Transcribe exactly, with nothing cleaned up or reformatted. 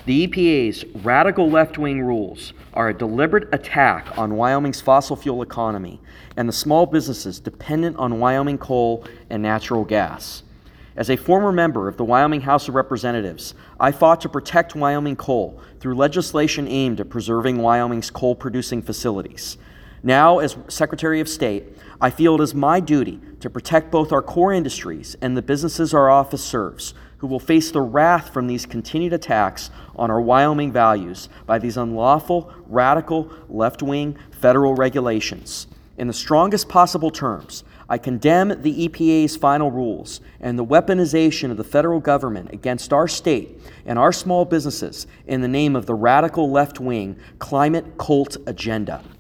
The E P A's radical left-wing rules are a deliberate attack on Wyoming's fossil fuel economy and the small businesses dependent on Wyoming coal and natural gas. As a former member of the Wyoming House of Representatives, I fought to protect Wyoming coal through legislation aimed at preserving Wyoming's coal-producing facilities. Now, as Secretary of State, I feel it is my duty to protect both our core industries and the businesses our office serves, who will face the wrath from these continued attacks on our Wyoming values by these unlawful, radical, left-wing federal regulations. In the strongest possible terms, I condemn the E P A's final rules and the weaponization of the federal government against our state and our small businesses in the name of the radical left-wing climate cult agenda.